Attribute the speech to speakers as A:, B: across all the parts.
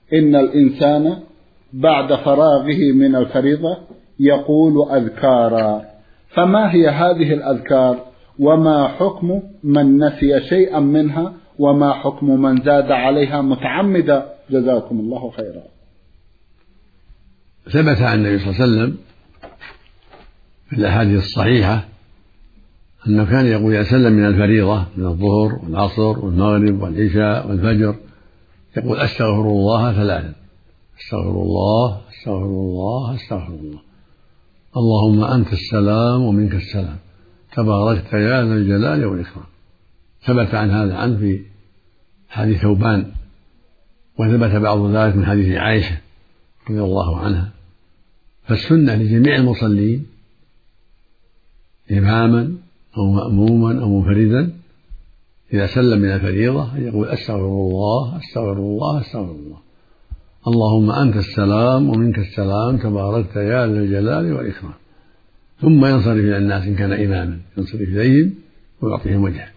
A: إن الإنسان بعد فراغه من الفريضة يقول أذكارا، فما هي هذه الأذكار؟ وما حكم من نسي شيئا منها؟ وما حكم من زاد عليها متعمدا؟ جزاكم الله خيرا.
B: ثبت عن النبي صلى الله عليه وسلم في الأحاديث الصحيحة أنه كان يقول إذا سلم من الفريضة من الظهر والعصر والمغرب والعشاء والفجر يقول أستغفر الله 3: أستغفر الله أستغفر الله أستغفر الله، اللهم أنت السلام ومنك السلام، تباركت يا ذا الجلال والإكرام. ثبت عن هذا عنه في حديث ثوبان، وثبت بعض ذلك من حديث عائشة رضي الله عنها. فالسنة لجميع المصلين إماما أو مأموما أو منفردا إذا سلم من الفريضة أن يقول أستغفر الله أستغفر الله أستغفر الله، اللهم أنت السلام ومنك السلام، تباركت يا ذا الجلال والإكرام. ثم ينصرف إلى الناس إن كان إماما، ينصرف إليهم ويعطيهم وجهه.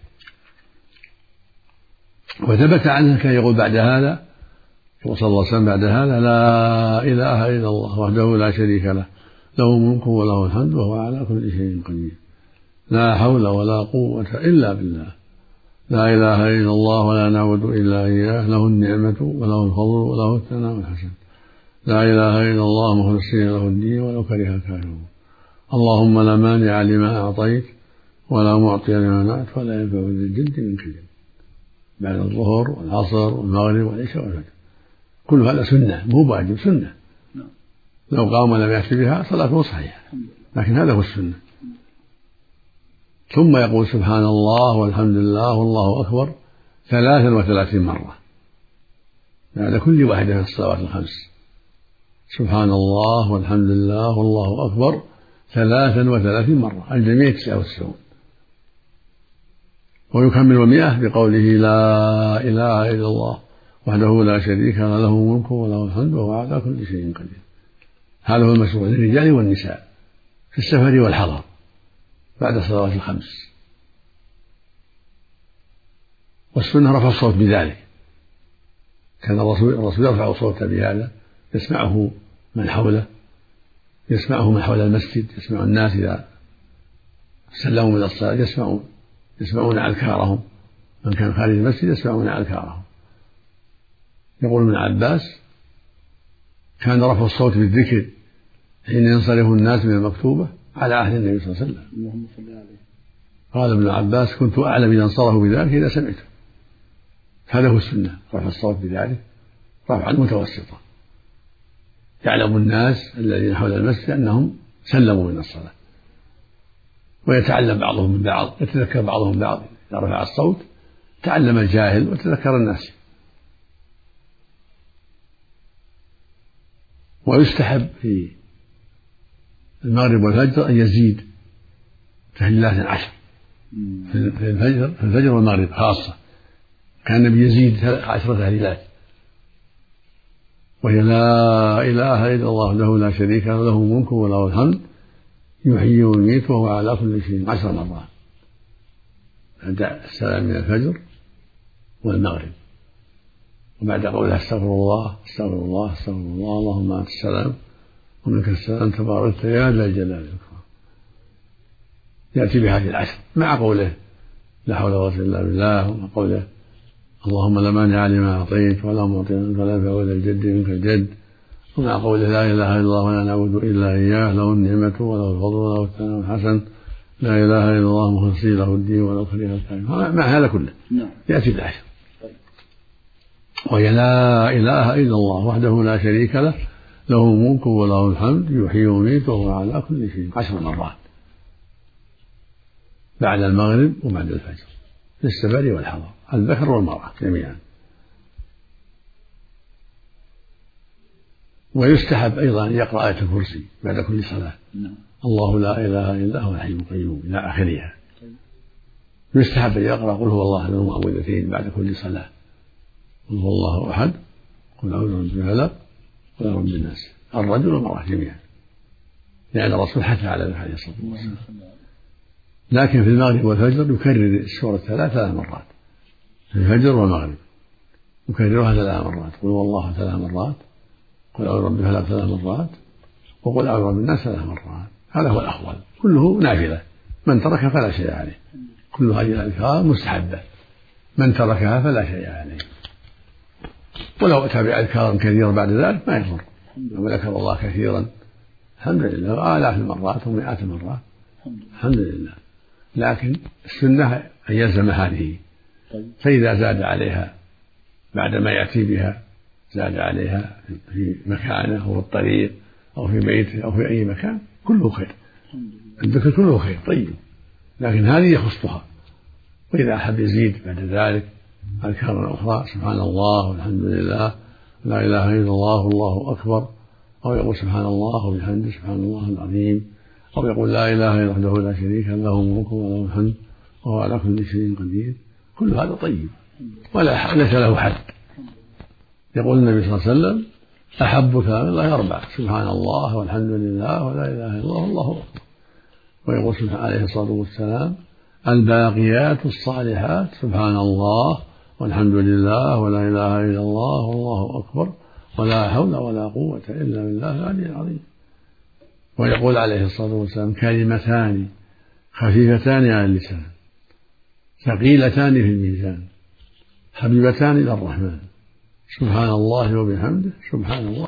B: وثبت عنه كان يقول بعد هذا صلى الله عليه وسلم بعد هذا: لا إله إلا الله وحده لا شريك له، له الملك وله الحمد وهو على كل شيء قدير، لا حول ولا قوة إلا بالله، لا إله إلا الله ولا نعبد إلا إياه، له النعمة وله الفضل وله الثناء الحسن، لا إله إلا الله مخلصين له الدين ولو كره الكافرون، اللهم لا مانع لما أعطيت ولا معطي لما منعت ولا ينفع ذا الجد منك الجد. بعد الظهر والعصر والمغرب والعشاء والفجر، كل هذا سنة مو واجب، سنة. لو قام ولم يأتي بها صلاته صحيحة، لكن هذا هو السنة. ثم يقول سبحان الله والحمد لله والله أكبر 33 مرة بعد كل واحدة من الصلوات الخمس. سبحان الله والحمد لله والله أكبر 33 مرة، الجميع 99. ويكمل 100 بقوله لا إله إلا الله وحده لا شريك له، له الملك وله الحمد وهو على كل شيء قدير. هذا هو المشروع للرجال والنساء في السفر والحضر بعد الصلوات الخمس. والسنة رفع الصوت بذلك، كان الرسول يرفع صوته بهذا، يسمعه من حوله، يسمعه من حول المسجد، يسمع الناس إذا سلموا من الصلاة يسمعون أذكارهم، من كان خارج المسجد يسمعون أذكارهم. يقول ابن عباس: كان رفع الصوت بالذكر حين ينصرف الناس من المكتوبة على عهد النبي صلى الله عليه وسلم. قال ابن عباس: كنت أعلم إذا انصرفوا بذلك إذا سمعته. هذا هو السنة، رفع الصوت بذلك رفعا متوسطا، يعلم الناس الذين حول المسجد أنهم سلموا من الصلاة، ويتعلم بعضهم من بعض، يتذكر بعضهم بعض. إذا رفع الصوت تعلم الجاهل وتذكر الناس. ويستحب في المغرب والفجر أن يزيد تهليلات 10 في الفجر والمغرب خاصة، كان النبي يزيد 10 تهليلات، وهي لا إله إلا الله وحده لا شريك له، له الملك وله الحمد يحيي ويميت وهو على كل شيء 10 مرات بعد السلام من الفجر والمغرب، وبعد قولها استغفر الله استغفر الله استغفر الله، اللهم أنت السلام ومنك السلام، تباركت يا ذا الجلال والإكرام. يأتي بهذه 10 مع قوله لا حول ولا قوة إلا بالله، وقوله اللهم لا مانع لما أعطيت ولا معطي ولا ينفع ذا الجد منك الجد، ومع قوله لا إله إلا الله ولا نعبد إلا إياه، له النعمة وله الفضل وله الثناء الحسن، لا إله إلا الله مخلصين له الدين ولو كره الكافرون. مع هذا كله يأتي ب10. وهي لا إله إلا الله وحده لا شريك له، له الملك وله الحمد يحيي ويميت وهو على كل شيء 10 مرات بعد المغرب وبعد الفجر في السفر والحضر، الذكر والمرأة جميعا. ويستحب أيضا أن يقرأ آية الكرسي بعد كل صلاة، الله لا إله إلا هو الحي القيوم إلى آخرها. يستحب أن يقرأ قل هو الله أحد المعوذتين بعد كل صلاة، قل هو الله أحد قل أعوذ برب الفلق قل أعوذ برب الناس، الرجل والمرأة جميعا، لأن الرسول حث على ذلك عليه الصلاة والسلام. لكن في المغرب والفجر يكرر السورة 3 مرات في الفجر والمغرب، يكررها 3 مرات، قل والله 3 مرات، قل أعوذ برب الفلق 3 مرات، وقل أعوذ برب الناس 3 مرات. هذا هو الأفضل، كله نافلة، من ترك فلا شيء عليه، كل هذه الأذكار مستحبة، من تركها فلا شيء عليه. ولو أتى بأذكار كثيرة بعد ذلك ما يضر، لو ذكر الله كثيرا الحمد لله، آلاف المرات ومئات المرات الحمد لله، لكن السنة أن يلزم هذه، فإذا زاد عليها بعد ما يأتي بها، زاد عليها في مكانه أو في الطريق أو في بيته أو في أي مكان، كله خير، الذكر كله خير طيب، لكن هذه يخصها. وإذا أحب يزيد بعد ذلك أذكار أخرى، سبحان الله والحمد لله لا إله إلا الله والله أكبر، أو يقول سبحان الله وبحمده سبحان الله العظيم، أو يقول لا إله إلا وحده لا شريك له له الملك وله الحمد وهو على كل شيء قدير، كل هذا طيب ولا ليس له حد. يقول النبي صلى الله عليه وسلم أحب كلام الله 4، سبحان الله والحمد لله ولا إله إلا الله والله أكبر. ويقول سبحانه عليه الصلاة والسلام الباقيات الصالحات سبحان الله والحمد لله ولا إله إلا الله والله أكبر ولا حول ولا قوة إلا بالله العلي العظيم. ويقول عليه الصلاة والسلام كلمتان خفيفتان على اللسان ثقيلتان في الميزان حبيبتان إلى الرحمن، سبحان الله وبحمده سبحان الله